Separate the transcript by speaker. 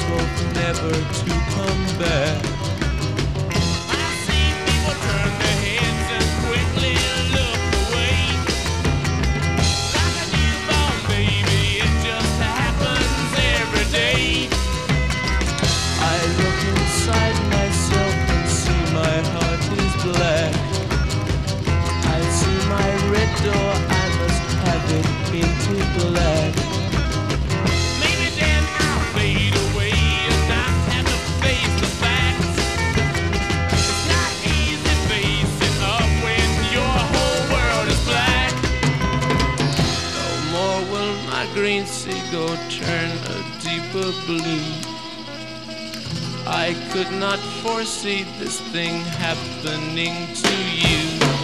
Speaker 1: both never to come back. I see people turn their heads and quickly look away. Like a newborn baby, it just happens every day. I look inside myself and see my heart is black. I see my red door, I must have it painted black. Maybe then I'll fade away and not have to face the facts. It's not easy facing up when your whole world is black. No more will my green seagull turn a deeper blue. I could not foresee this thing happening to you.